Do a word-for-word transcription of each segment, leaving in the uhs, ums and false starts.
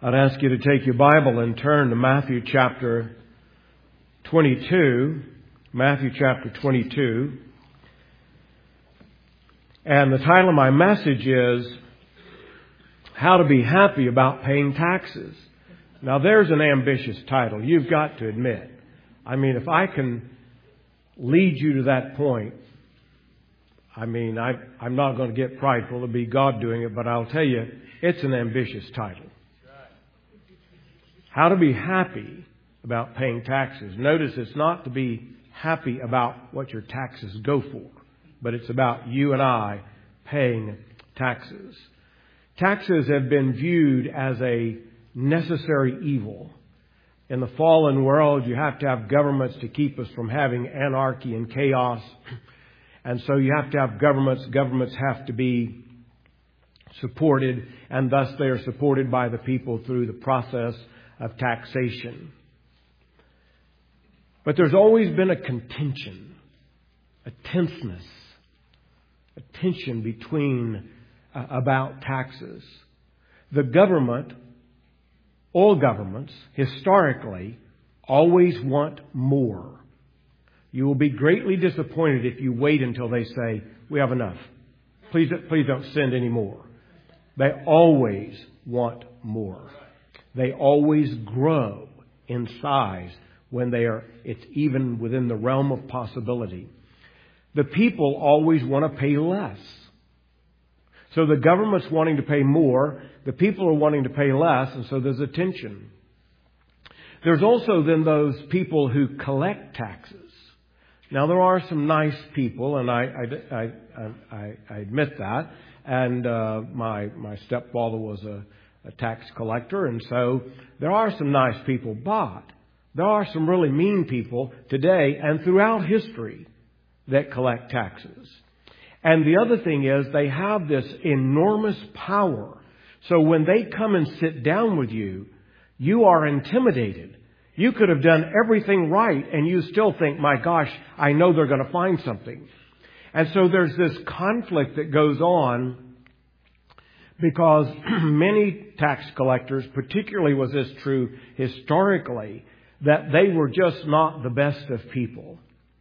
I'd ask you to take your Bible and turn to Matthew chapter twenty-two. Matthew chapter twenty-two. And the title of my message is How to Be Happy About Paying Taxes. Now there's an ambitious title, you've got to admit. I mean, if I can lead you to that point, I mean, I, I'm not going to get prideful. It'll be God doing it, but I'll tell you, it's an ambitious title. How to be happy about paying taxes. Notice it's not to be happy about what your taxes go for, but it's about you and I paying taxes. Taxes have been viewed as a necessary evil. In the fallen world, you have to have governments to keep us from having anarchy and chaos. And so you have to have governments. Governments have to be supported, and thus they are supported by the people through the process of taxation. But there's always been a contention, a tenseness, a tension between uh, about taxes. The government, all governments, historically, always want more. You will be greatly disappointed if you wait until they say, we have enough. Please, please don't send any more. They always want more. They always grow in size when they are, it's even within the realm of possibility. The people always want to pay less. So the government's wanting to pay more, the people are wanting to pay less, and so there's a tension. There's also then those people who collect taxes. Now there are some nice people, and I, I, I, I, I admit that, and uh, my, my stepfather was a a tax collector, and so there are some nice people, but there are some really mean people today and throughout history that collect taxes. And the other thing is they have this enormous power. So when they come and sit down with you, you are intimidated. You could have done everything right and you still think, my gosh, I know they're going to find something. And so there's this conflict that goes on, because many tax collectors, particularly was this true historically, that they were just not the best of people.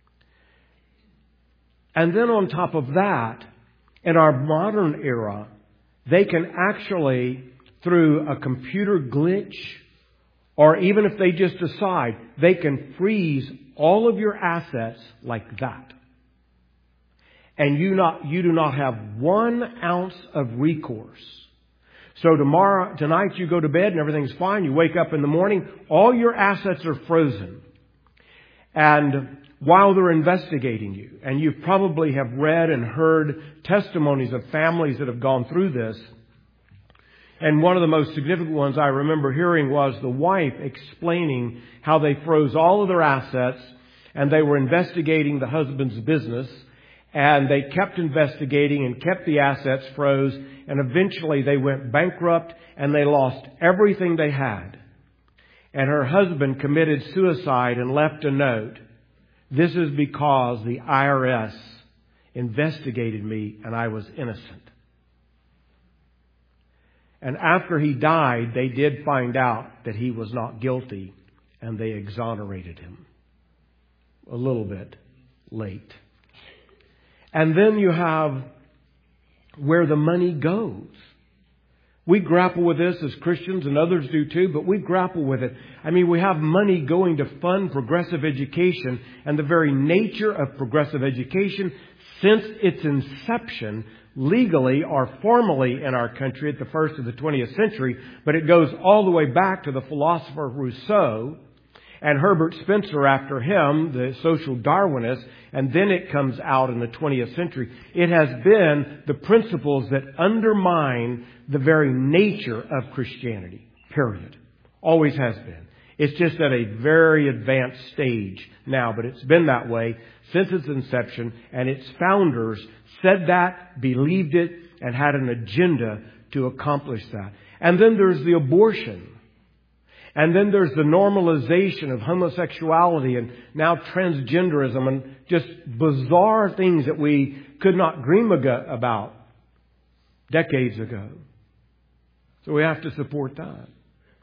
And then on top of that, in our modern era, they can actually, through a computer glitch, or even if they just decide, they can freeze all of your assets like that. And you not you do not have one ounce of recourse. So tomorrow, tonight you go to bed and everything's fine. You wake up in the morning, all your assets are frozen. And while they're investigating you, and you probably have read and heard testimonies of families that have gone through this. And one of the most significant ones I remember hearing was the wife explaining how they froze all of their assets and they were investigating the husband's business. And they kept investigating and kept the assets froze. And eventually they went bankrupt and they lost everything they had. And her husband committed suicide and left a note. This is because the I R S investigated me and I was innocent. And after he died, they did find out that he was not guilty and they exonerated him. A little bit late. And then you have where the money goes. We grapple with this as Christians, and others do too, but we grapple with it. I mean, we have money going to fund progressive education, and the very nature of progressive education, since its inception, legally or formally in our country at the first of the twentieth century, but it goes all the way back to the philosopher Rousseau, and Herbert Spencer after him, the social Darwinist, and then it comes out in the twentieth century. It has been the principles that undermine the very nature of Christianity, period. Always has been. It's just at a very advanced stage now, but it's been that way since its inception, and its founders said that, believed it, and had an agenda to accomplish that. And then there's the abortion. And then there's the normalization of homosexuality and now transgenderism and just bizarre things that we could not dream about decades ago. So we have to support that.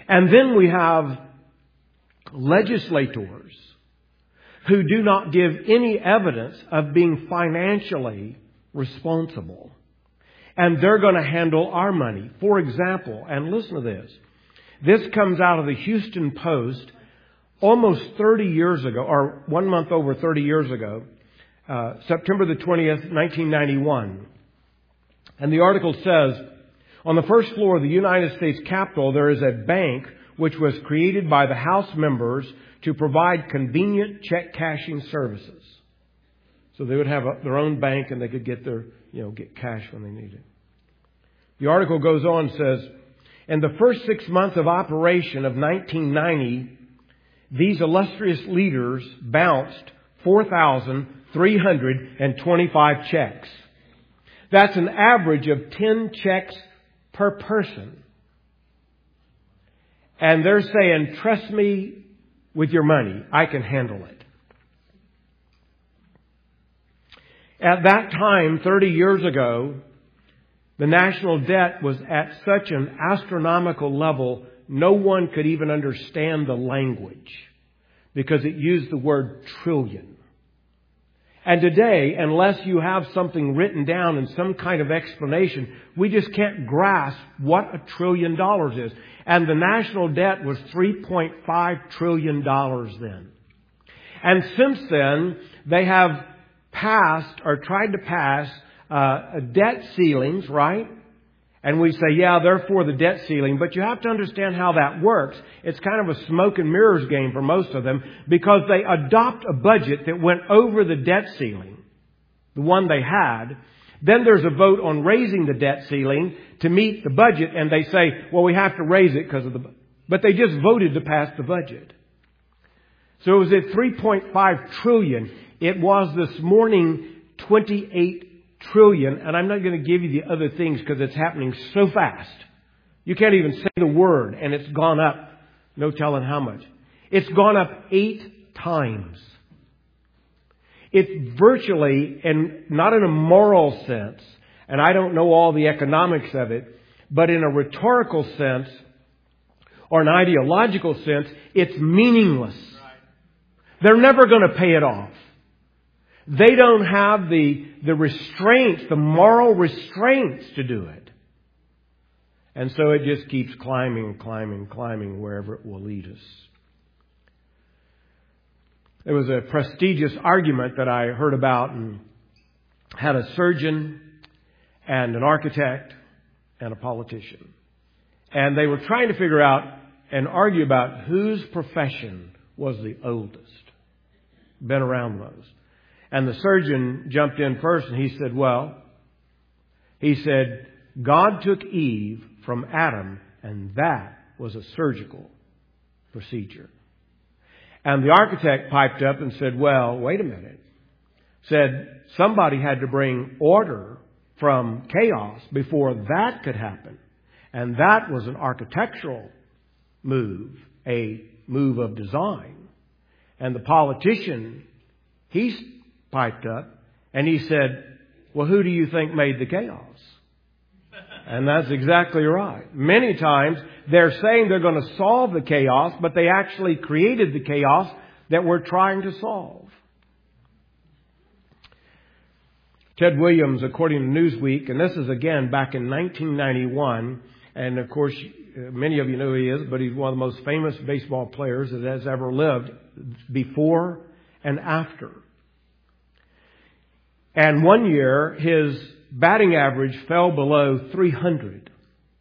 And then we have legislators who do not give any evidence of being financially responsible. And they're going to handle our money. For example, and listen to this. This comes out of the Houston Post almost thirty years ago, or one month over thirty years ago, uh, September the twentieth, nineteen ninety-one. And the article says, on the first floor of the United States Capitol, there is a bank which was created by the House members to provide convenient check cashing services. So they would have a, their own bank and they could get their, you know, get cash when they need it. The article goes on and says, in the first six months of operation of nineteen ninety, these illustrious leaders bounced four thousand three hundred twenty-five checks. That's an average of ten checks per person. And they're saying, trust me with your money. I can handle it. At that time, thirty years ago, the national debt was at such an astronomical level, no one could even understand the language because it used the word trillion. And today, unless you have something written down in some kind of explanation, we just can't grasp what a trillion dollars is. And the national debt was three point five trillion dollars then. And since then, they have passed or tried to pass uh, debt ceilings, right? And we say, yeah, they're for the debt ceiling. But you have to understand how that works. It's kind of a smoke and mirrors game for most of them because they adopt a budget that went over the debt ceiling, the one they had. Then there's a vote on raising the debt ceiling to meet the budget. And they say, well, we have to raise it because of the... But they just voted to pass the budget. So it was at three point five trillion. It was this morning twenty-eight trillion, and I'm not going to give you the other things because it's happening so fast. You can't even say the word, and it's gone up. No telling how much. It's gone up eight times. It's virtually, and not in a moral sense, and I don't know all the economics of it, but in a rhetorical sense or an ideological sense, it's meaningless. They're never going to pay it off. They don't have the, the restraints, the moral restraints to do it. And so it just keeps climbing, climbing, climbing wherever it will lead us. There was a prestigious argument that I heard about and had a surgeon and an architect and a politician. And they were trying to figure out and argue about whose profession was the oldest. Been around most. And the surgeon jumped in first and he said, well, he said, God took Eve from Adam and that was a surgical procedure. And the architect piped up and said, well, wait a minute. Said somebody had to bring order from chaos before that could happen. And that was an architectural move, a move of design. And the politician, he piped up and he said, well, who do you think made the chaos? And that's exactly right. Many times they're saying they're going to solve the chaos, but they actually created the chaos that we're trying to solve. Ted Williams, according to Newsweek, and this is again back in nineteen ninety-one, and of course many of you know who he is, but he's one of the most famous baseball players that has ever lived, before and after. And one year, his batting average fell below three hundred.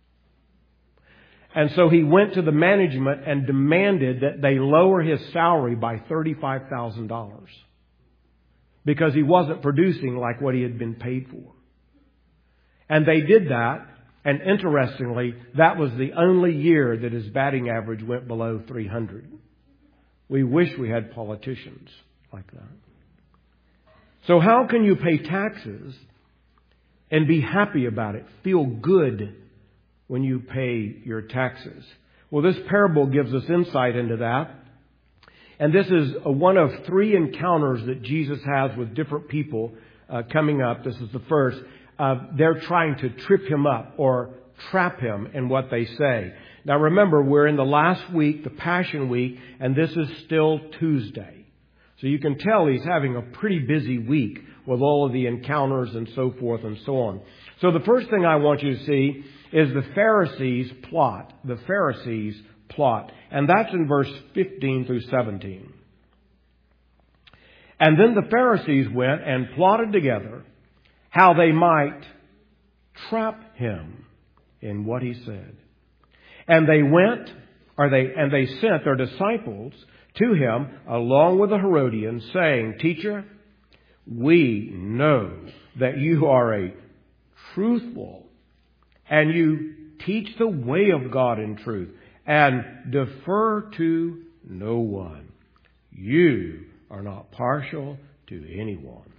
And so he went to the management and demanded that they lower his salary by thirty-five thousand dollars. Because he wasn't producing like what he had been paid for. And they did that. And interestingly, that was the only year that his batting average went below three hundred. We wish we had politicians like that. So how can you pay taxes and be happy about it? Feel good when you pay your taxes. Well, this parable gives us insight into that. And this is a, one of three encounters that Jesus has with different people uh, coming up. This is the first. Uh, they're trying to trip him up or trap him in what they say. Now remember, we're in the last week, the Passion Week, and this is still Tuesday. So you can tell he's having a pretty busy week with all of the encounters and so forth and so on. So the first thing I want you to see is the Pharisees' plot. The Pharisees' plot. And that's in verse fifteen through seventeen. And then the Pharisees went and plotted together how they might trap him in what he said. And they went, or they, and they sent their disciples to him along with the Herodians, saying, Teacher, we know that you are a truthful, and you teach the way of God in truth, and defer to no one. You are not partial to anyone.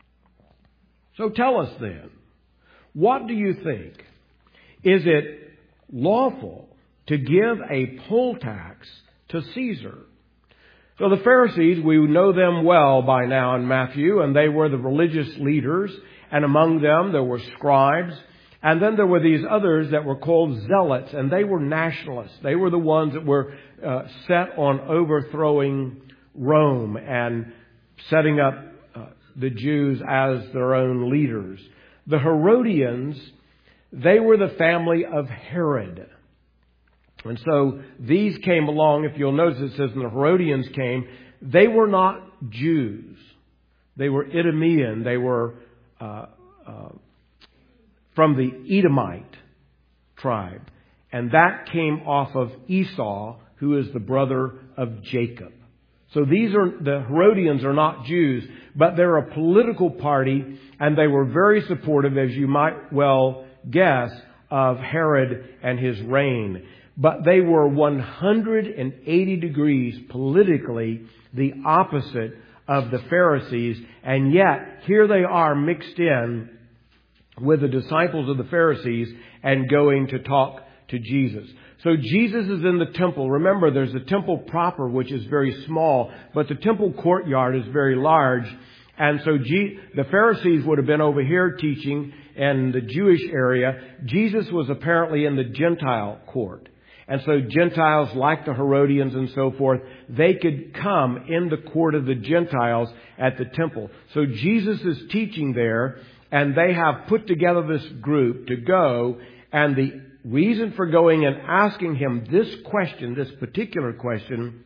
So tell us then, what do you think? Is it lawful to give a poll tax to Caesar? So the Pharisees, we know them well by now in Matthew, and they were the religious leaders, and among them there were scribes, and then there were these others that were called zealots, and they were nationalists. They were the ones that were uh, set on overthrowing Rome and setting up uh, the Jews as their own leaders. The Herodians, they were the family of Herod. And so these came along. If you'll notice, it says when the Herodians came, they were not Jews. They were Idumean. They were uh, uh, from the Edomite tribe. And that came off of Esau, who is the brother of Jacob. So these are, the Herodians are not Jews, but they're a political party, and they were very supportive, as you might well guess, of Herod and his reign. But they were one hundred eighty degrees politically the opposite of the Pharisees. And yet, here they are mixed in with the disciples of the Pharisees and going to talk to Jesus. So Jesus is in the temple. Remember, there's a temple proper, which is very small, but the temple courtyard is very large. And so G- the Pharisees would have been over here teaching in the Jewish area. Jesus was apparently in the Gentile court. And so Gentiles, like the Herodians and so forth, they could come in the court of the Gentiles at the temple. So Jesus is teaching there, and they have put together this group to go. And the reason for going and asking him this question, this particular question,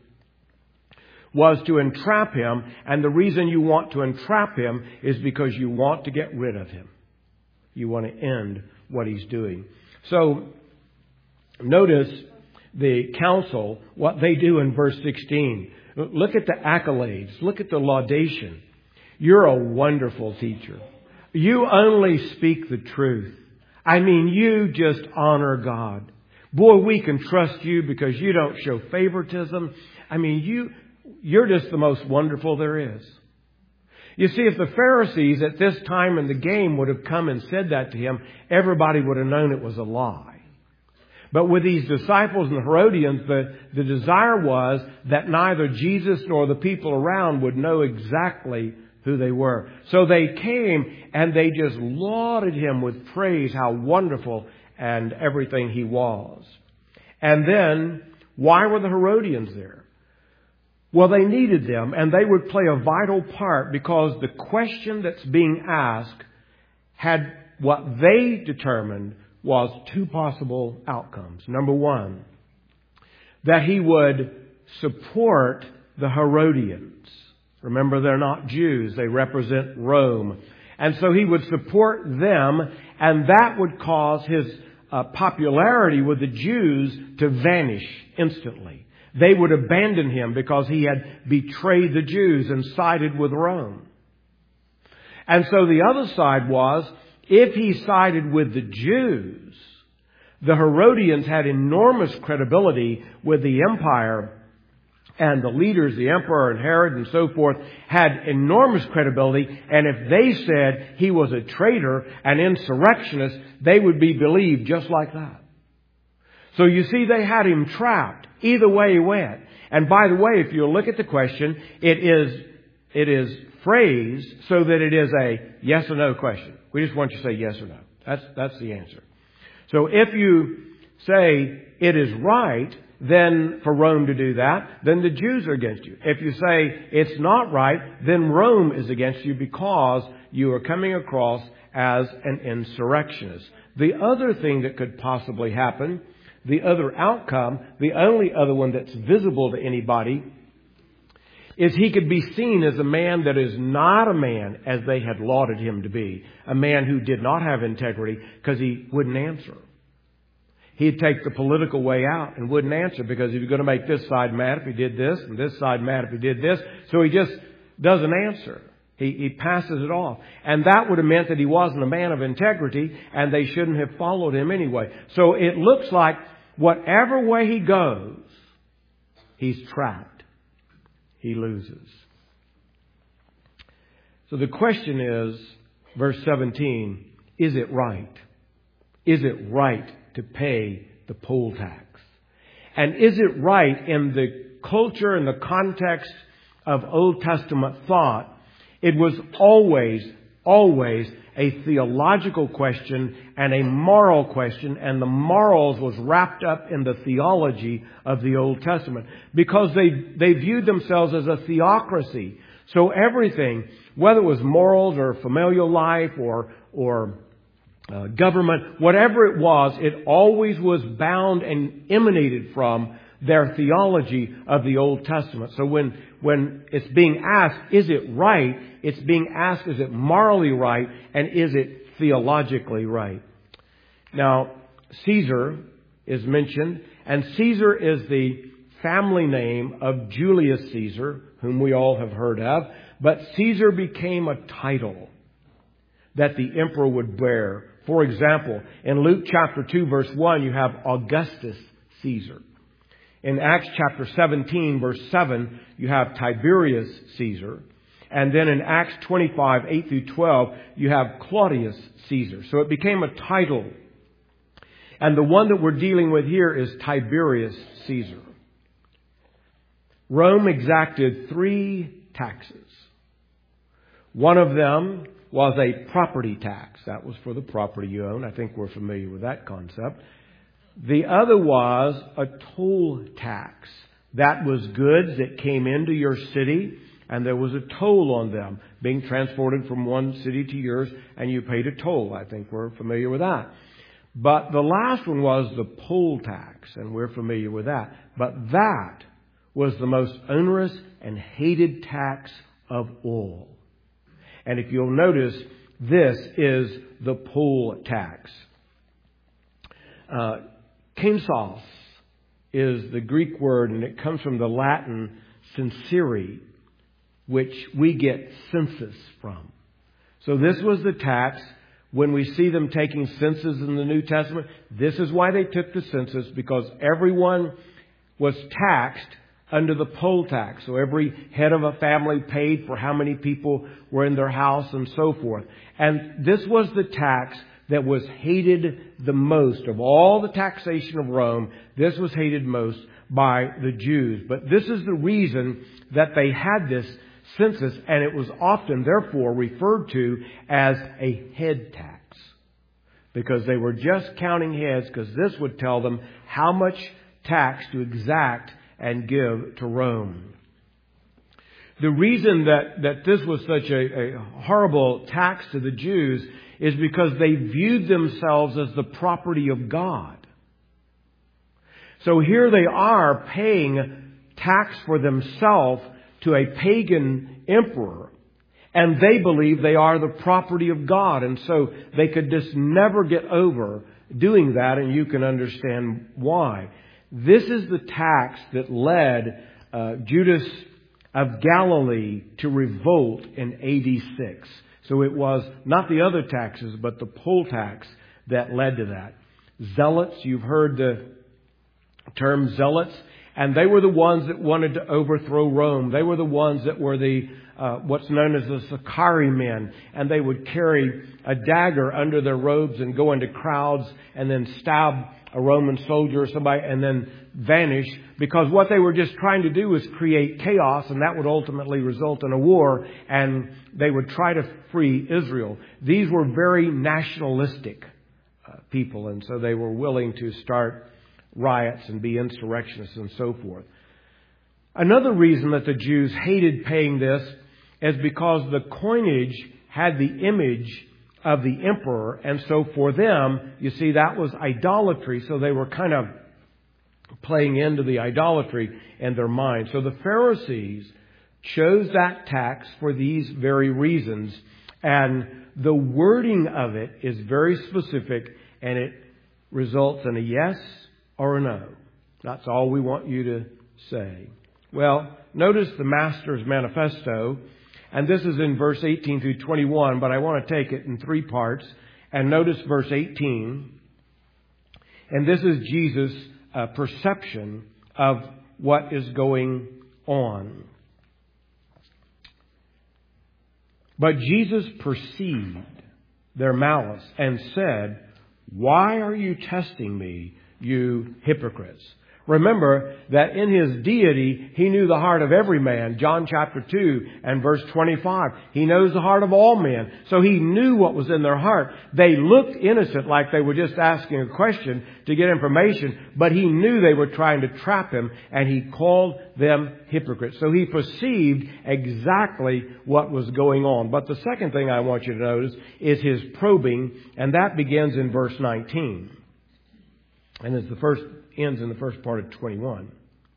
was to entrap him. And the reason you want to entrap him is because you want to get rid of him. You want to end what he's doing. So notice the council, what they do in verse sixteen. Look at the accolades. Look at the laudation. You're a wonderful teacher. You only speak the truth. I mean, you just honor God. Boy, we can trust you because you don't show favoritism. I mean, you, you're just the most wonderful there is. You see, if the Pharisees at this time in the game would have come and said that to him, everybody would have known it was a lie. But with these disciples and the Herodians, the, the desire was that neither Jesus nor the people around would know exactly who they were. So they came and they just lauded him with praise, how wonderful and everything he was. And then, why were the Herodians there? Well, they needed them, and they would play a vital part because the question that's being asked had what they determined was two possible outcomes. Number one, that he would support the Herodians. Remember, they're not Jews. They represent Rome. And so he would support them, and that would cause his uh, popularity with the Jews to vanish instantly. They would abandon him because he had betrayed the Jews and sided with Rome. And so the other side was, if he sided with the Jews, the Herodians had enormous credibility with the empire, and the leaders, the emperor and Herod and so forth, had enormous credibility. And if they said he was a traitor, an insurrectionist, they would be believed just like that. So you see, they had him trapped. Either way he went. And by the way, if you look at the question, it is, it is phrased so that it is a yes or no question. We just want you to say yes or no. That's, that's the answer. So if you say it is right, then for Rome to do that, then the Jews are against you. If you say it's not right, then Rome is against you because you are coming across as an insurrectionist. The other thing that could possibly happen, the other outcome, the only other one that's visible to anybody, is he could be seen as a man that is not a man as they had lauded him to be. A man who did not have integrity because he wouldn't answer. He'd take the political way out and wouldn't answer because he was going to make this side mad if he did this and this side mad if he did this. So he just doesn't answer. He, he passes it off. And that would have meant that he wasn't a man of integrity and they shouldn't have followed him anyway. So it looks like whatever way he goes, he's trapped. He loses. So the question is, verse seventeen, is it right? Is it right to pay the poll tax? And is it right in the culture and the context of Old Testament thought? It was always, always a theological question and a moral question, and the morals was wrapped up in the theology of the Old Testament because they, they viewed themselves as a theocracy. So everything, whether it was morals or familial life or, or uh, government, whatever it was, it always was bound and emanated from their theology of the Old Testament. So when, when it's being asked, is it right? It's being asked, is it morally right? And is it theologically right? Now, Caesar is mentioned, and Caesar is the family name of Julius Caesar, whom we all have heard of. But Caesar became a title that the emperor would bear. For example, in Luke chapter two, verse one, you have Augustus Caesar. In Acts chapter seventeen, verse seven, you have Tiberius Caesar. And then in Acts twenty-five, eight through twelve, you have Claudius Caesar. So it became a title. And the one that we're dealing with here is Tiberius Caesar. Rome exacted three taxes. One of them was a property tax. That was for the property you own. I think we're familiar with that concept. The other was a toll tax. That was goods that came into your city, and there was a toll on them being transported from one city to yours, and you paid a toll. I think we're familiar with that. But the last one was the poll tax, and we're familiar with that. But that was the most onerous and hated tax of all. And if you'll notice, this is the poll tax. Uh, Censos is the Greek word, and it comes from the Latin censere, which we get census from. So this was the tax. When we see them taking census in the New Testament, this is why they took the census, because everyone was taxed under the poll tax. So every head of a family paid for how many people were in their house and so forth. And this was the tax that was hated the most of all the taxation of Rome. This was hated most by the Jews. But this is the reason that they had this census, and it was often therefore referred to as a head tax, because they were just counting heads, because this would tell them how much tax to exact and give to Rome. The reason that, that this was such a, a horrible tax to the Jews is because they viewed themselves as the property of God. So here they are paying tax for themselves to a pagan emperor, and they believe they are the property of God. And so they could just never get over doing that, and you can understand why. This is the tax that led uh, Judas of Galilee to revolt in A D six. So it was not the other taxes, but the poll tax that led to that. Zealots, you've heard the term zealots, and they were the ones that wanted to overthrow Rome. They were the ones that were the uh, what's known as the Sicarii men, and they would carry a dagger under their robes and go into crowds and then stab a Roman soldier or somebody and then vanish, because what they were just trying to do was create chaos, and that would ultimately result in a war, and they would try to free Israel. These were very nationalistic uh, people, and so they were willing to start riots and be insurrectionists and so forth. Another reason that the Jews hated paying this is because the coinage had the image of the emperor, and so for them, you see, that was idolatry, so they were kind of playing into the idolatry in their mind. So the Pharisees chose that tax for these very reasons, and the wording of it is very specific, and it results in a yes or a no. That's all we want you to say. Well, notice the Master's Manifesto, and this is in verse eighteen through twenty-one, but I want to take it in three parts. And notice verse eighteen. And this is Jesus' uh, perception of what is going on. But Jesus perceived their malice and said, "Why are you testing me, you hypocrites?" Remember that in His deity, He knew the heart of every man. John chapter two and verse twenty-five. He knows the heart of all men. So He knew what was in their heart. They looked innocent, like they were just asking a question to get information, but He knew they were trying to trap Him, and He called them hypocrites. So He perceived exactly what was going on. But the second thing I want you to notice is His probing, and that begins in verse nineteen. And it's the first ends in the first part of twenty-one.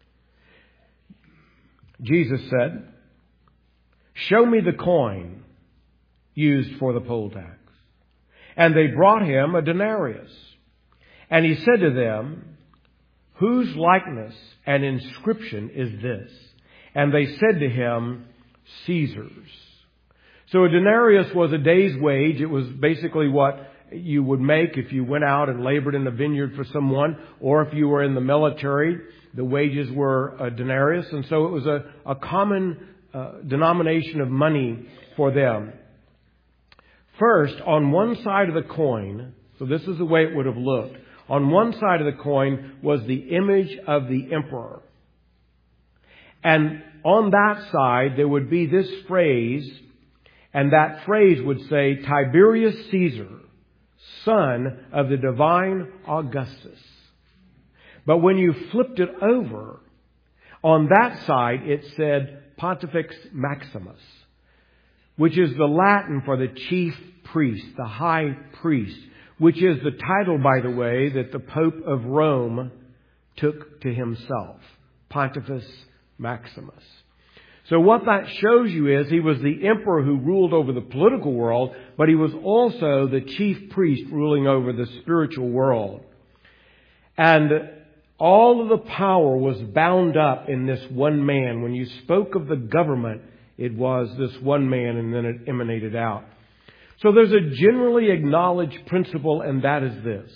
Jesus said, "Show me the coin used for the poll tax." And they brought Him a denarius. And He said to them, "Whose likeness and inscription is this?" And they said to Him, "Caesar's." So a denarius was a day's wage. It was basically what you would make if you went out and labored in the vineyard for someone, or if you were in the military, the wages were a denarius. And so it was a, a common uh, denomination of money for them. First, on one side of the coin, so this is the way it would have looked. On one side of the coin was the image of the emperor. And on that side, there would be this phrase, and that phrase would say, "Tiberius Caesar, son of the divine Augustus." But when you flipped it over, on that side it said Pontifex Maximus, which is the Latin for the chief priest, the high priest, which is the title, by the way, that the Pope of Rome took to himself, Pontifex Maximus. So what that shows you is he was the emperor who ruled over the political world, but he was also the chief priest ruling over the spiritual world. And all of the power was bound up in this one man. When you spoke of the government, it was this one man, and then it emanated out. So there's a generally acknowledged principle, and that is this: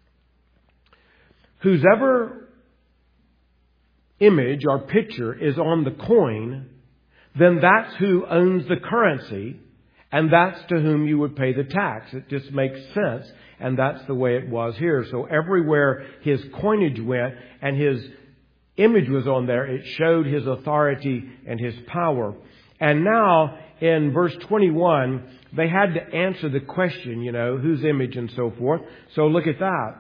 whosever image or picture is on the coin, then that's who owns the currency, and that's to whom you would pay the tax. It just makes sense, and that's the way it was here. So everywhere his coinage went and his image was on there, it showed his authority and his power. And now, in verse twenty-one, they had to answer the question, you know, whose image and so forth. So look at that.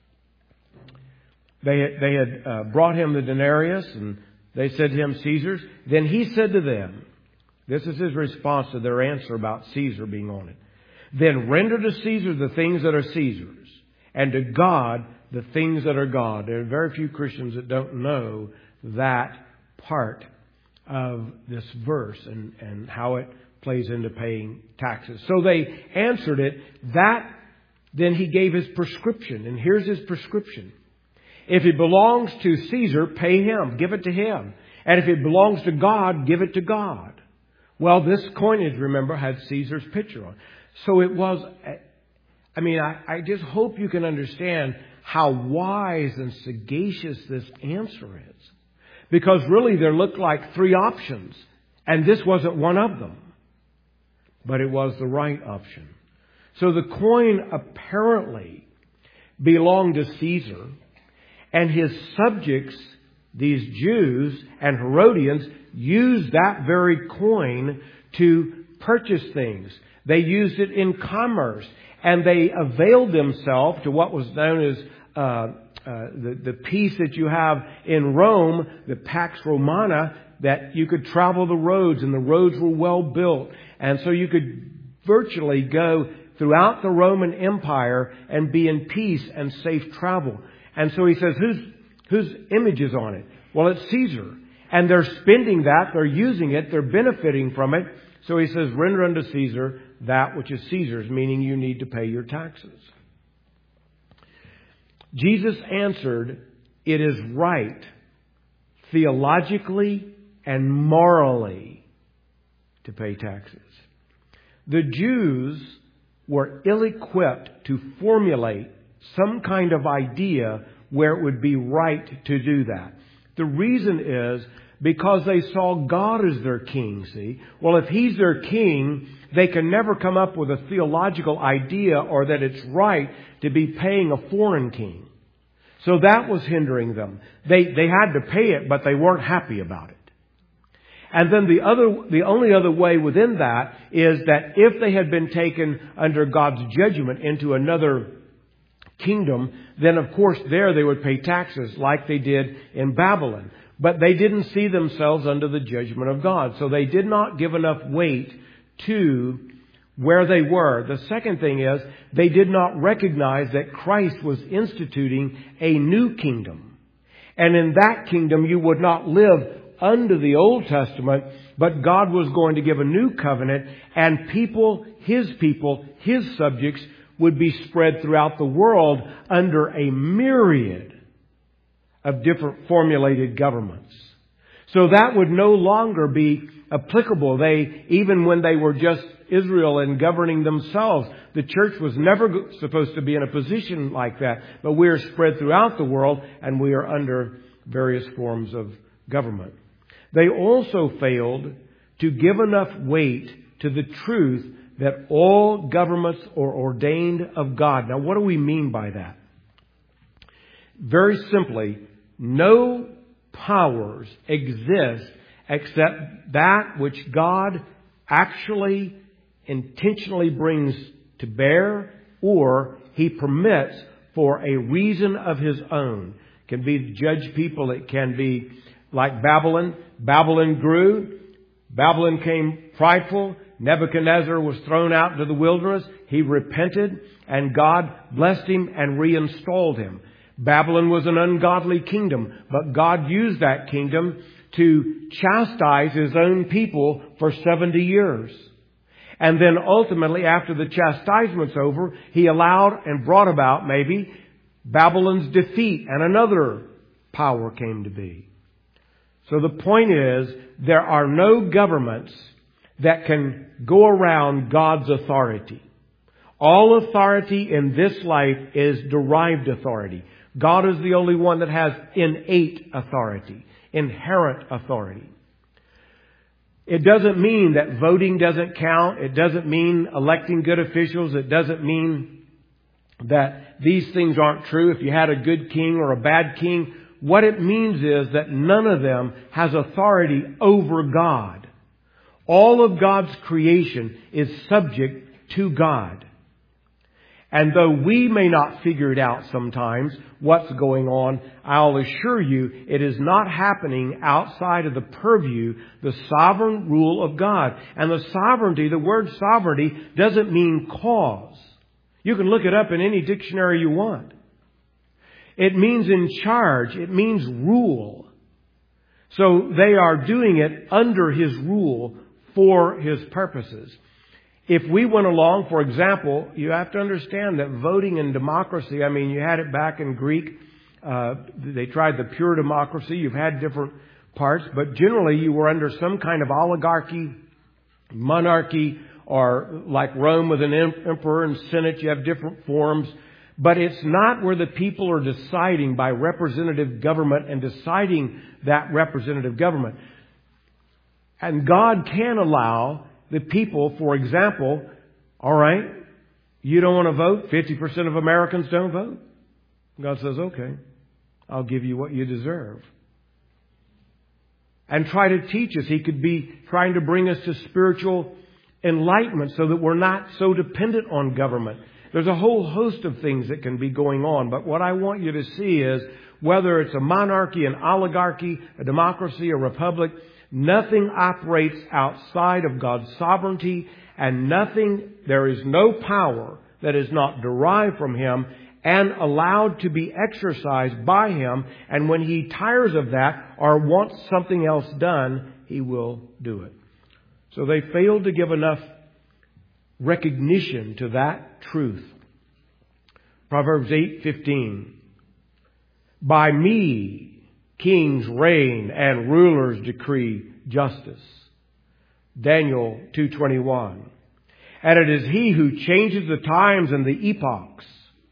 They had, they had uh, brought him the denarius, and they said to him, "Caesar's." Then he said to them, this is his response to their answer about Caesar being on it, "Then render to Caesar the things that are Caesar's, and to God the things that are God." There are very few Christians that don't know that part of this verse and, and how it plays into paying taxes. So they answered it. That, then he gave his prescription. And here's his prescription. If it belongs to Caesar, pay him. Give it to him. And if it belongs to God, give it to God. Well, this coinage, remember, had Caesar's picture on. So it was, I mean, I, I just hope you can understand how wise and sagacious this answer is. Because really there looked like three options. And this wasn't one of them. But it was the right option. So the coin apparently belonged to Caesar. And his subjects, these Jews and Herodians, used that very coin to purchase things. They used it in commerce. And they availed themselves to what was known as uh, uh, the, the peace that you have in Rome, the Pax Romana, that you could travel the roads, and the roads were well built. And so you could virtually go throughout the Roman Empire and be in peace and safe travel. And so he says, whose, whose image is on it? Well, it's Caesar. And they're spending that, they're using it, they're benefiting from it. So he says, render unto Caesar that which is Caesar's, meaning you need to pay your taxes. Jesus answered, it is right, theologically and morally, to pay taxes. The Jews were ill-equipped to formulate some kind of idea where it would be right to do that. The reason is because they saw God as their king, see? Well, if He's their king, they can never come up with a theological idea or that it's right to be paying a foreign king. So that was hindering them. They, they had to pay it, but they weren't happy about it. And then the other, the only other way within that is that if they had been taken under God's judgment into another kingdom, then of course there they would pay taxes like they did in Babylon. But they didn't see themselves under the judgment of God. So they did not give enough weight to where they were. The second thing is they did not recognize that Christ was instituting a new kingdom. And in that kingdom you would not live under the Old Testament, but God was going to give a new covenant, and people, His people, His subjects would be spread throughout the world under a myriad of different formulated governments. So that would no longer be applicable. They, even when they were just Israel and governing themselves, the church was never supposed to be in a position like that. But we are spread throughout the world, and we are under various forms of government. They also failed to give enough weight to the truth that all governments are ordained of God. Now, what do we mean by that? Very simply, no powers exist except that which God actually intentionally brings to bear, or He permits for a reason of His own. It can be to judge people. It can be like Babylon. Babylon grew. Babylon came prideful. Nebuchadnezzar was thrown out into the wilderness. He repented, and God blessed him and reinstalled him. Babylon was an ungodly kingdom, but God used that kingdom to chastise His own people for seventy years. And then ultimately, after the chastisement's over, He allowed and brought about maybe Babylon's defeat, and another power came to be. So the point is, there are no governments that can go around God's authority. All authority in this life is derived authority. God is the only one that has innate authority, inherent authority. It doesn't mean that voting doesn't count. It doesn't mean electing good officials. It doesn't mean that these things aren't true. If you had a good king or a bad king, what it means is that none of them has authority over God. All of God's creation is subject to God. And though we may not figure it out sometimes, what's going on, I'll assure you it is not happening outside of the purview, the sovereign rule of God. And the sovereignty, the word sovereignty, doesn't mean cause. You can look it up in any dictionary you want. It means in charge. It means rule. So they are doing it under His rule for His purposes. If we went along, for example, you have to understand that voting in democracy, I mean, you had it back in Greek. Uh, they tried the pure democracy. You've had different parts, but generally you were under some kind of oligarchy, monarchy, or like Rome with an emperor and senate. You have different forms. But it's not where the people are deciding by representative government and deciding that representative government. And God can allow the people, for example, all right, you don't want to vote? fifty percent of Americans don't vote. God says, okay, I'll give you what you deserve. And try to teach us. He could be trying to bring us to spiritual enlightenment so that we're not so dependent on government. There's a whole host of things that can be going on. But what I want you to see is whether it's a monarchy, an oligarchy, a democracy, a republic, nothing operates outside of God's sovereignty, and nothing, there is no power that is not derived from Him and allowed to be exercised by Him. And when He tires of that or wants something else done, He will do it. So they failed to give enough recognition to that truth. Proverbs eight fifteen. By me kings reign and rulers decree justice. Daniel two twenty-one. And it is He who changes the times and the epochs.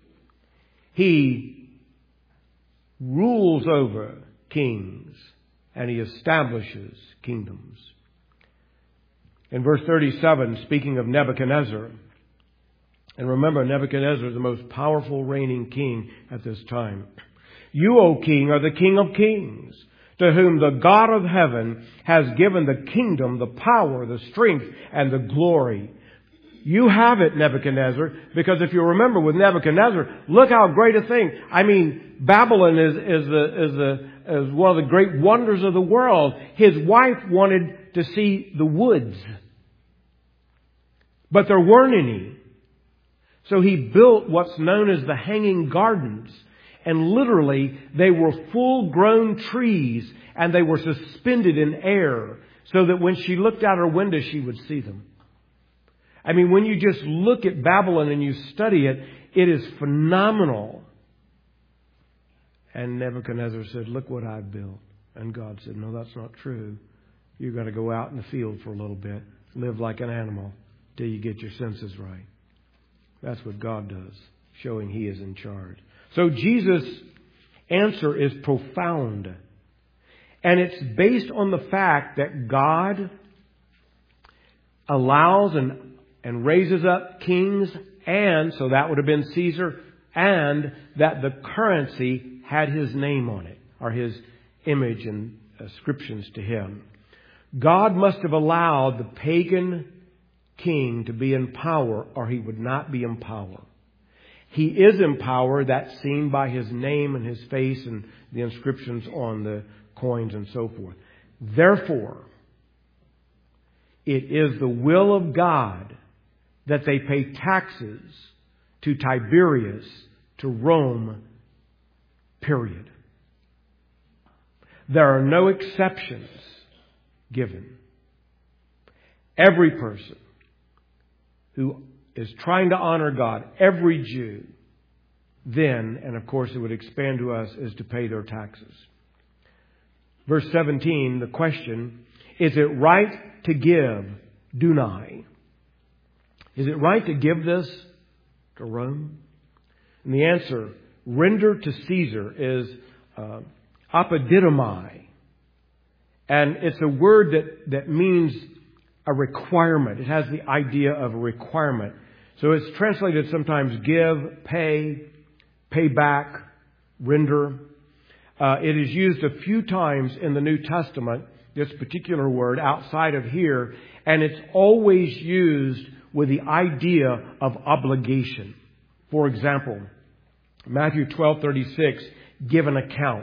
He rules over kings and He establishes kingdoms. In verse thirty-seven, speaking of Nebuchadnezzar, and remember, Nebuchadnezzar is the most powerful reigning king at this time. You, O king, are the King of kings, to whom the God of heaven has given the kingdom, the power, the strength, and the glory. You have it, Nebuchadnezzar, because if you remember with Nebuchadnezzar, look how great a thing. I mean, Babylon is, is, the, is, the, is one of the great wonders of the world. His wife wanted to see the woods, but there weren't any. So he built what's known as the Hanging Gardens. And literally, they were full-grown trees, and they were suspended in air, so that when she looked out her window, she would see them. I mean, when you just look at Babylon and you study it, it is phenomenal. And Nebuchadnezzar said, look what I've built. And God said, no, that's not true. You've got to go out in the field for a little bit, live like an animal, till you get your senses right. That's what God does, showing He is in charge. So Jesus' answer is profound. And it's based on the fact that God allows and, and raises up kings, and so that would have been Caesar, and that the currency had His name on it, or His image and ascriptions to Him. God must have allowed the pagan king to be in power, or he would not be in power. He is in power. That's seen by His name and His face and the inscriptions on the coins and so forth. Therefore, it is the will of God that they pay taxes to Tiberius, to Rome, period. There are no exceptions given. Every person who is trying to honor God, every Jew, then, and of course it would expand to us, is to pay their taxes. Verse seventeen, the question, is it right to give dunai? Is it right to give this to Rome? And the answer, render to Caesar, is uh, apodidomai. And it's a word that, that means a requirement. It has the idea of a requirement. So it's translated sometimes give, pay, pay back, render. Uh, it is used a few times in the New Testament, this particular word, outside of here, and it's always used with the idea of obligation. For example, Matthew twelve thirty-six, give an account.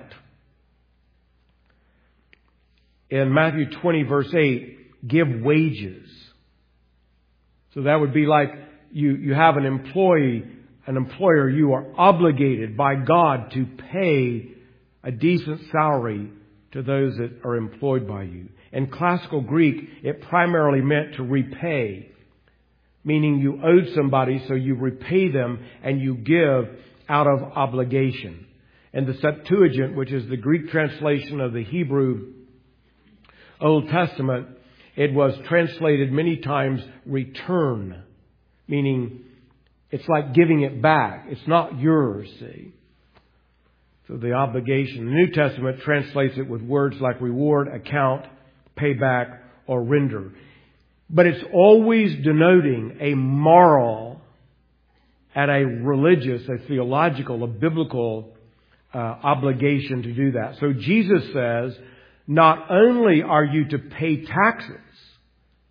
In Matthew twenty verse eight, give wages. So that would be like you, you have an employee, an employer, you are obligated by God to pay a decent salary to those that are employed by you. In classical Greek, it primarily meant to repay, meaning you owed somebody, so you repay them and you give out of obligation. In the Septuagint, which is the Greek translation of the Hebrew Old Testament, it was translated many times return, meaning it's like giving it back. It's not yours, see. So the obligation. The New Testament translates it with words like reward, account, pay back, or render. But it's always denoting a moral and a religious, a theological, a biblical uh, obligation to do that. So Jesus says, not only are you to pay taxes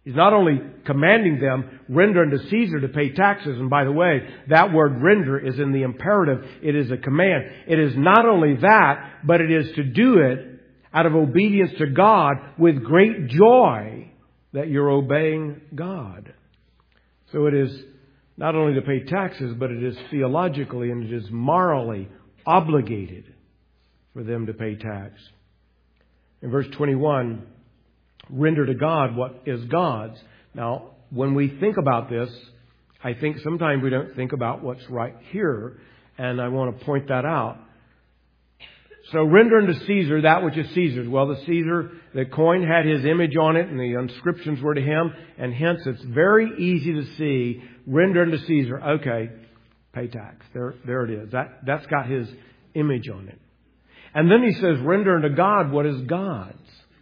He's not only commanding them, render unto Caesar to pay taxes. And by the way, that word render is in the imperative. It is a command. It is not only that, but it is to do it out of obedience to God with great joy that you're obeying God. So it is not only to pay taxes, but it is theologically and it is morally obligated for them to pay tax. In verse twenty-one, render to God what is God's. Now, when we think about this, I think sometimes we don't think about what's right here, and I want to point that out. So render unto Caesar that which is Caesar's. Well, the Caesar, the coin had his image on it, and the inscriptions were to him, and hence it's very easy to see, render unto Caesar, okay, pay tax. There, there it is. That, that's got his image on it. And then he says, render unto God what is God's.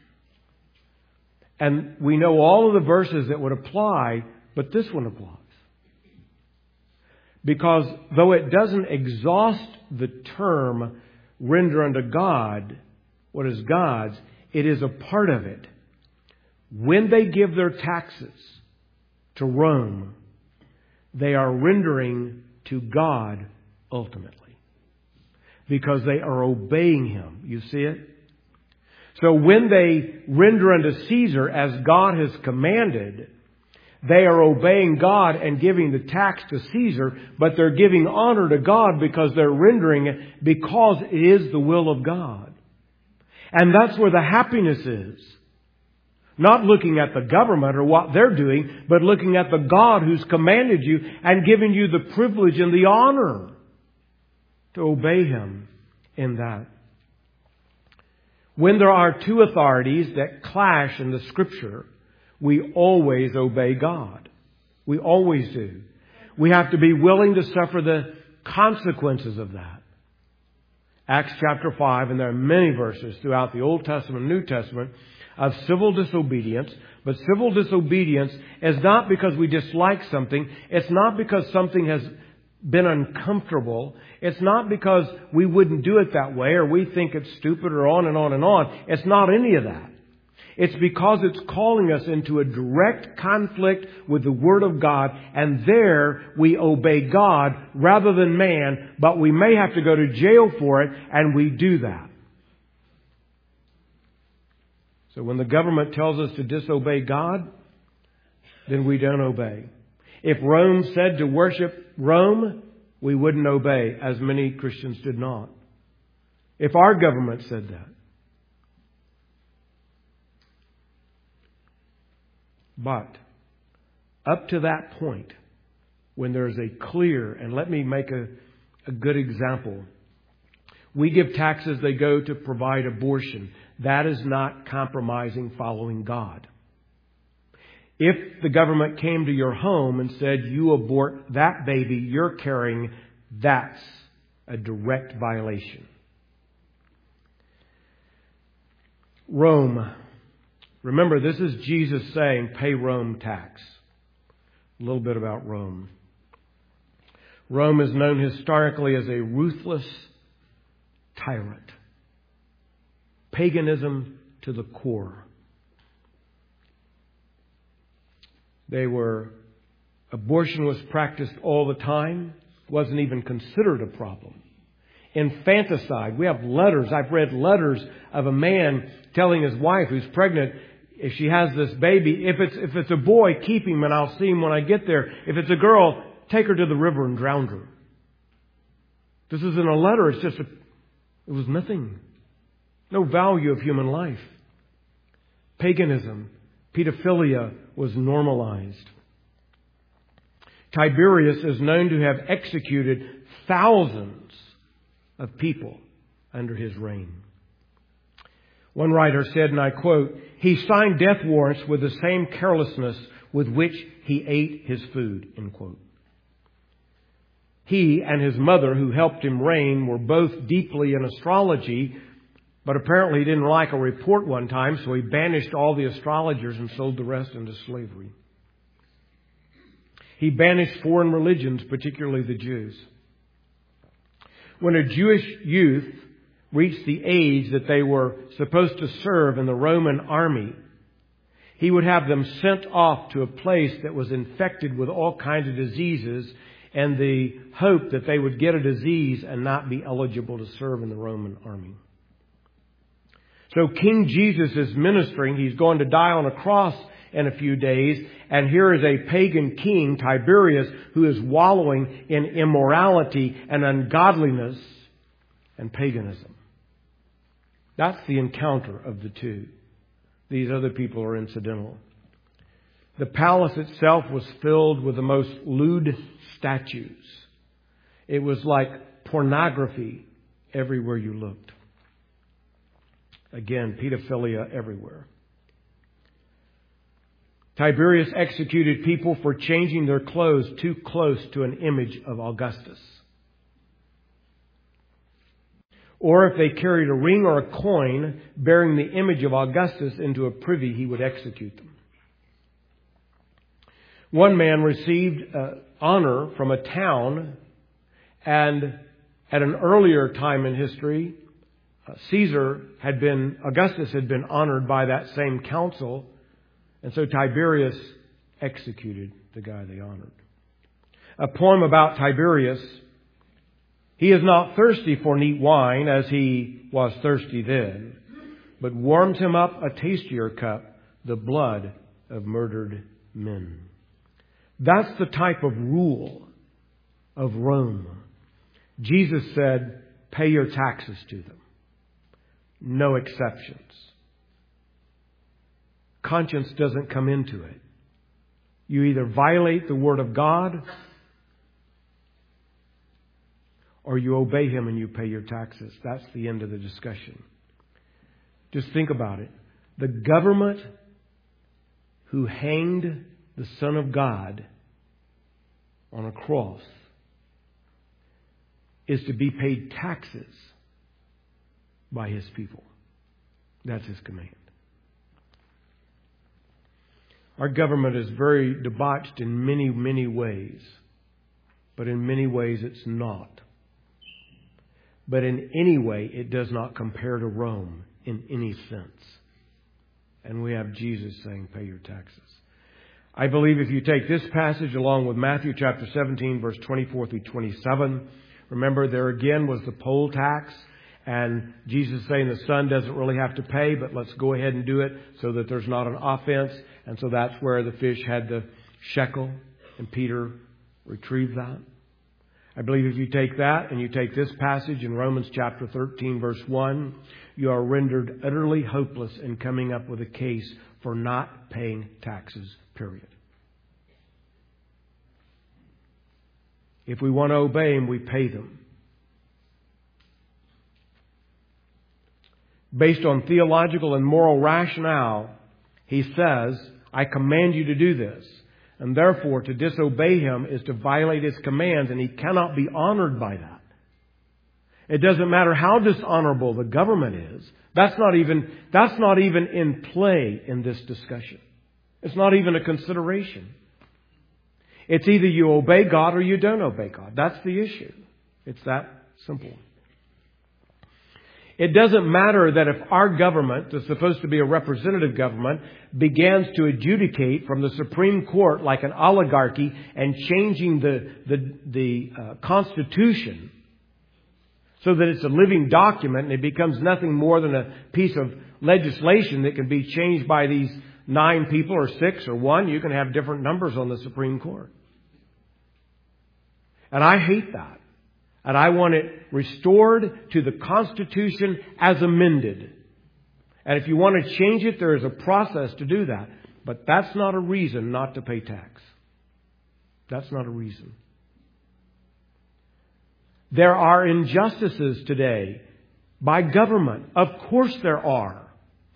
And we know all of the verses that would apply, but this one applies. Because though it doesn't exhaust the term render unto God what is God's, it is a part of it. When they give their taxes to Rome, they are rendering to God ultimately. Because they are obeying Him. You see it? So when they render unto Caesar as God has commanded, they are obeying God and giving the tax to Caesar, but they're giving honor to God because they're rendering it because it is the will of God. And that's where the happiness is. Not looking at the government or what they're doing, but looking at the God who's commanded you and given you the privilege and the honor to obey Him in that. When there are two authorities that clash in the Scripture, we always obey God. We always do. We have to be willing to suffer the consequences of that. Acts chapter five, and there are many verses throughout the Old Testament and New Testament of civil disobedience. But civil disobedience is not because we dislike something. It's not because something has been uncomfortable. It's not because we wouldn't do it that way or we think it's stupid or on and on and on. It's not any of that. It's because it's calling us into a direct conflict with the Word of God, and there we obey God rather than man, but we may have to go to jail for it, and we do that. So when the government tells us to disobey God, then we don't obey. If Rome said to worship Rome, we wouldn't obey, as many Christians did not. If our government said that. But up to that point, when there's a clear, and let me make a, a good example. We give taxes, they go to provide abortion. That is not compromising following God. If the government came to your home and said, you abort that baby you're carrying, that's a direct violation. Rome. Remember, this is Jesus saying, pay Rome tax. A little bit about Rome. Rome is known historically as a ruthless tyrant. Paganism to the core. They were, abortion was practiced all the time. Wasn't even considered a problem. Infanticide. We have letters. I've read letters of a man telling his wife who's pregnant, if she has this baby, if it's if it's a boy, keep him and I'll see him when I get there. If it's a girl, take her to the river and drown her. This isn't a letter. It's just a, it was nothing. No value of human life. Paganism, pedophilia was normalized. Tiberius is known to have executed thousands of people under his reign. One writer said, and I quote, he signed death warrants with the same carelessness with which he ate his food, end quote. He and his mother, who helped him reign, were both deeply in astrology, but apparently he didn't like a report one time, so he banished all the astrologers and sold the rest into slavery. He banished foreign religions, particularly the Jews. When a Jewish youth reached the age that they were supposed to serve in the Roman army, he would have them sent off to a place that was infected with all kinds of diseases, and the hope that they would get a disease and not be eligible to serve in the Roman army. So King Jesus is ministering. He's going to die on a cross in a few days. And here is a pagan king, Tiberius, who is wallowing in immorality and ungodliness and paganism. That's the encounter of the two. These other people are incidental. The palace itself was filled with the most lewd statues. It was like pornography everywhere you looked. Again, pedophilia everywhere. Tiberius executed people for changing their clothes too close to an image of Augustus. Or if they carried a ring or a coin bearing the image of Augustus into a privy, he would execute them. One man received uh, honor from a town, and at an earlier time in history, uh, Caesar had been, Augustus had been honored by that same council, and so Tiberius executed the guy they honored. A poem about Tiberius. He is not thirsty for neat wine as he was thirsty then, but warms him up a tastier cup, the blood of murdered men. That's the type of rule of Rome. Jesus said, pay your taxes to them. No exceptions. Conscience doesn't come into it. You either violate the Word of God or you obey Him and you pay your taxes. That's the end of the discussion. Just think about it. The government who hanged the Son of God on a cross is to be paid taxes by His people. That's His command. Our government is very debauched in many, many ways. But in many ways it's not. But in any way it does not compare to Rome in any sense. And we have Jesus saying, pay your taxes. I believe if you take this passage along with Matthew chapter seventeen, verse twenty-four through twenty-seven, remember there again was the poll tax, and Jesus saying the Son doesn't really have to pay, but let's go ahead and do it so that there's not an offense. And so that's where the fish had the shekel, and Peter retrieved that. I believe if you take that and you take this passage in Romans chapter thirteen, verse one, you are rendered utterly hopeless in coming up with a case for not paying taxes, period. If we want to obey Him, we pay them. Based on theological and moral rationale, He says, I command you to do this. And therefore, to disobey Him is to violate His commands, and He cannot be honored by that. It doesn't matter how dishonorable the government is. That's not even, that's not even in play in this discussion. It's not even a consideration. It's either you obey God or you don't obey God. That's the issue. It's that simple. It doesn't matter that if our government, that's supposed to be a representative government, begins to adjudicate from the Supreme Court like an oligarchy and changing the, the, the uh, Constitution so that it's a living document and it becomes nothing more than a piece of legislation that can be changed by these nine people or six or one. You can have different numbers on the Supreme Court. And I hate that. And I want it restored to the Constitution as amended. And if you want to change it, there is a process to do that. But that's not a reason not to pay tax. That's not a reason. There are injustices today by government. Of course there are.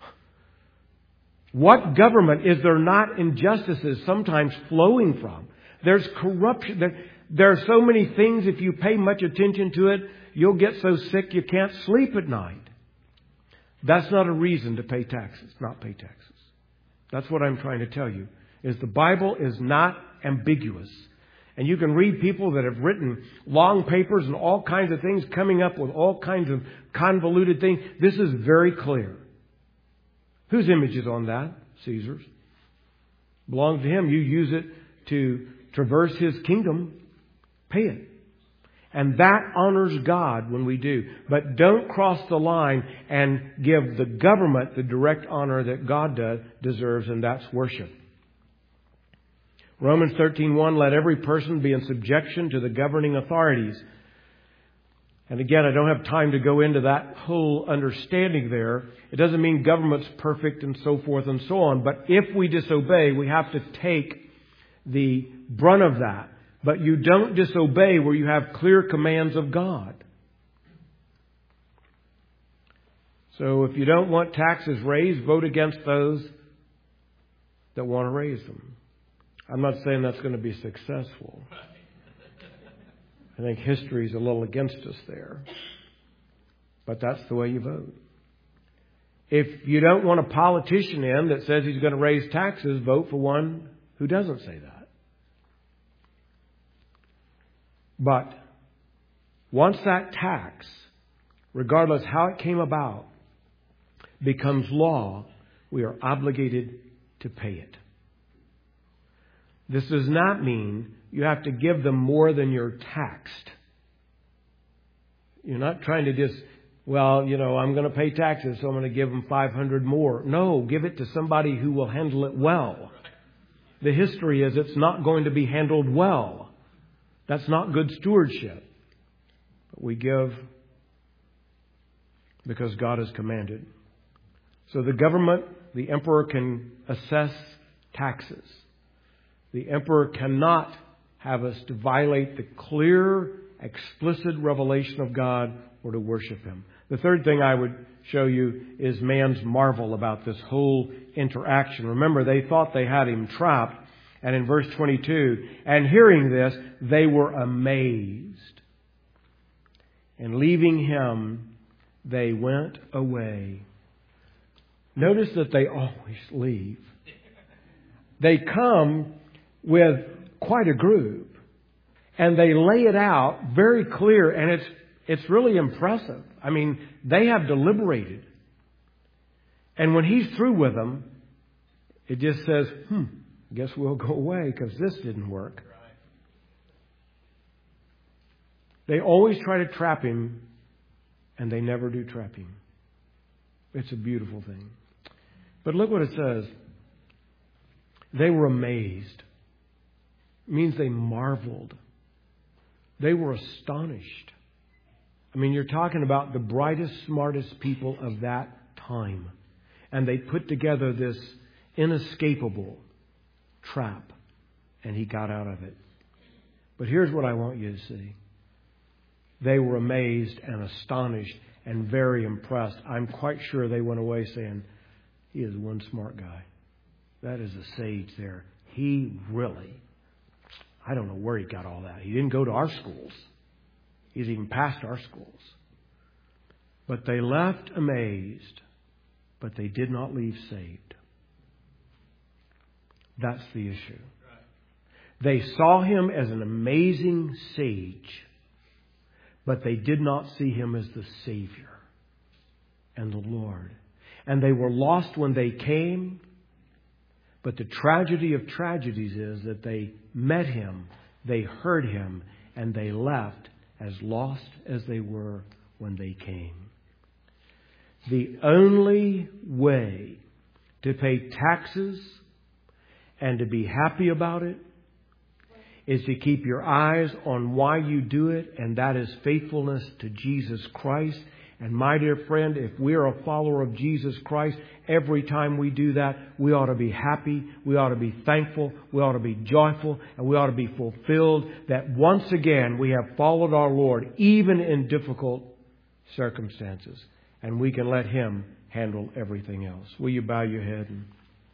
What government is there not injustices sometimes flowing from? There's corruption. There, there are so many things, if you pay much attention to it, you'll get so sick you can't sleep at night. That's not a reason to pay taxes, not pay taxes. That's what I'm trying to tell you, is the Bible is not ambiguous. And you can read people that have written long papers and all kinds of things, coming up with all kinds of convoluted things. This is very clear. Whose image is on that? Caesar's. belongs to Him. You use it to traverse His kingdom. Pay it. And that honors God when we do. But don't cross the line and give the government the direct honor that God does, deserves, and that's worship. Romans thirteen one, let every person be in subjection to the governing authorities. And again, I don't have time to go into that whole understanding there. It doesn't mean government's perfect and so forth and so on. But if we disobey, we have to take the brunt of that. But you don't disobey where you have clear commands of God. So if you don't want taxes raised, vote against those that want to raise them. I'm not saying that's going to be successful. I think history is a little against us there. But that's the way you vote. If you don't want a politician in that says he's going to raise taxes, vote for one who doesn't say that. But once that tax, regardless how it came about, becomes law, we are obligated to pay it. This does not mean you have to give them more than you're taxed. You're not trying to just, well, you know, I'm going to pay taxes, so I'm going to give them five hundred more. No, give it to somebody who will handle it well. The history is it's not going to be handled well. That's not good stewardship. But we give because God has commanded. So the government, the emperor can assess taxes. The emperor cannot have us to violate the clear, explicit revelation of God or to worship Him. The third thing I would show you is man's marvel about this whole interaction. Remember, they thought they had Him trapped. And in verse twenty-two, and hearing this, they were amazed. And leaving Him, they went away. Notice that they always leave. They come with quite a group. And they lay it out very clear. And it's it's really impressive. I mean, they have deliberated. And when He's through with them, it just says, hmm. Guess we'll go away because this didn't work. They always try to trap Him, and they never do trap Him. It's a beautiful thing. But look what it says. They were amazed. It means they marveled. They were astonished. I mean, you're talking about the brightest, smartest people of that time. And they put together this inescapable trap, and he got out of it. But here's what I want you to see. They were amazed and astonished and very impressed. I'm quite sure they went away saying, he is one smart guy. That is a sage there. He really, I don't know where he got all that. He didn't go to our schools. He's even past our schools. But they left amazed, but they did not leave saved. That's the issue. They saw Him as an amazing sage, but they did not see Him as the Savior and the Lord. And they were lost when they came, but the tragedy of tragedies is that they met Him, they heard Him, and they left as lost as they were when they came. The only way to pay taxes and to be happy about it is to keep your eyes on why you do it, and that is faithfulness to Jesus Christ. And my dear friend, if we are a follower of Jesus Christ, every time we do that, we ought to be happy, we ought to be thankful, we ought to be joyful, and we ought to be fulfilled that once again we have followed our Lord, even in difficult circumstances. And we can let Him handle everything else. Will you bow your head? And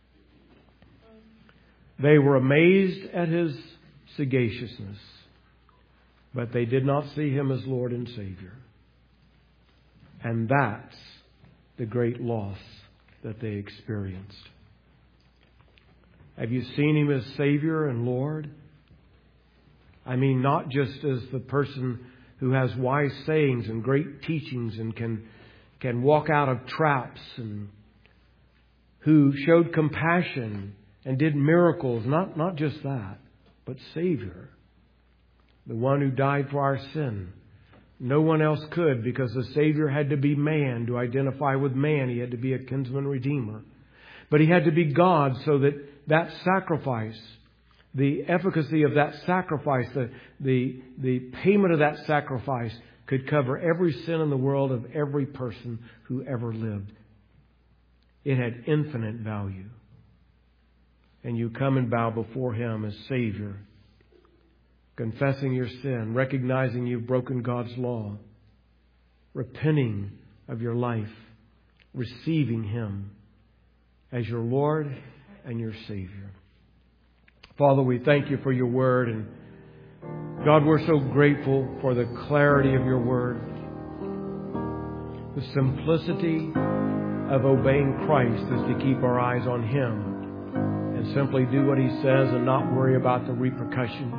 they were amazed at His sagaciousness, but they did not see Him as Lord and Savior. And that's the great loss that they experienced. Have you seen Him as Savior and Lord? I mean, not just as the person who has wise sayings and great teachings and can can walk out of traps, and who showed compassion and did miracles. Not, not just that, but Savior. The one who died for our sin. No one else could, because the Savior had to be man to identify with man. He had to be a kinsman redeemer. But He had to be God, so that that sacrifice, the efficacy of that sacrifice, the, the, the payment of that sacrifice could cover every sin in the world of every person who ever lived. It had infinite value. And you come and bow before Him as Savior, confessing your sin, recognizing you've broken God's law, repenting of your life, receiving Him as your Lord and your Savior. Father, we thank You for Your Word. And God, we're so grateful for the clarity of Your Word, the simplicity of obeying Christ is to keep our eyes on Him and simply do what He says and not worry about the repercussions,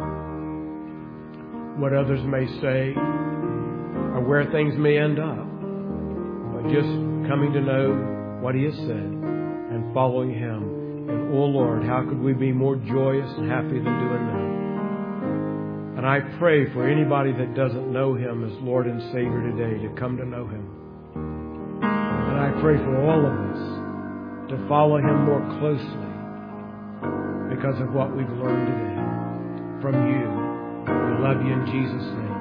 what others may say, or where things may end up, but just coming to know what He has said and following Him. And, oh Lord, how could we be more joyous and happy than doing that? And I pray for anybody that doesn't know Him as Lord and Savior today to come to know Him. And I pray for all of us to follow Him more closely because of what we've learned today from You. We love You in Jesus' name.